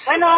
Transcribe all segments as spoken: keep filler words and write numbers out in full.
Bueno,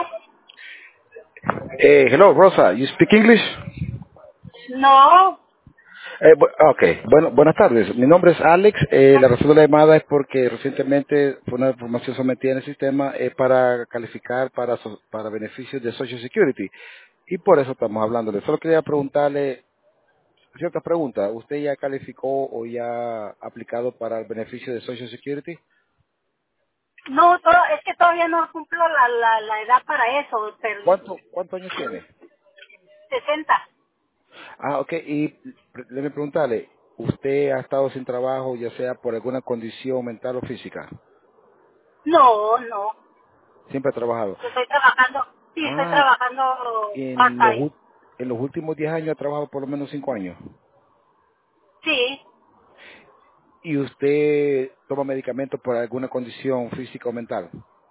Eh, hello, Rosa. You speak English? no, Eh, bu- okay. Bueno, buenas tardes. Mi nombre es Alex. Eh, la razón de la llamada es porque recientemente fue una información sometida en el sistema eh, para calificar para so- para beneficios de Social Security y por eso estamos hablándole. Solo quería preguntarle ciertas preguntas. ¿Usted ya calificó o ya ha aplicado para el beneficio de Social Security? no, to- es que todavía no cumplo la, la, la edad para eso, pero ¿Cuánto, cuántos años tiene? sesenta. Ah, ok. Y pre- déjeme preguntarle, ¿usted ha estado sin trabajo ya sea por alguna condición mental o física? No, no, Siempre ha trabajado. yo estoy trabajando, sí, estoy Ah, trabajando en los, part-time. ul- en los últimos diez años ha trabajado por lo menos cinco años. Sí, ¿Y usted toma medicamentos por alguna condición física o mental?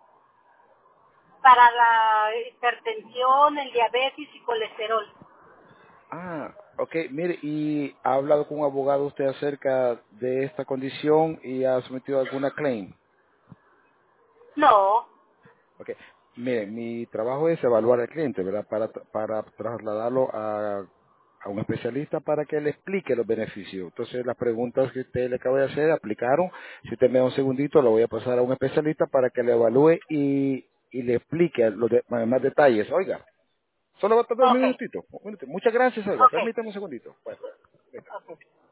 para la hipertensión, el diabetes y colesterol. Ah, ok. Mire, ¿y ha hablado con un abogado usted acerca de esta condición y ha sometido alguna claim? No, Ok. Mire, mi trabajo es evaluar al cliente, ¿verdad? Para, para trasladarlo a, a un especialista para que le explique los beneficios. Entonces, las preguntas que usted le acaba de hacer aplicaron. Si usted me da un segundito, lo voy a pasar a un especialista para que le evalúe y, y le explique los de- más detalles. Oiga, solo va a tardar un ok, minutito. un minutito. Muchas gracias, oiga. ok, Permítame un segundito. Bueno, venga. ok.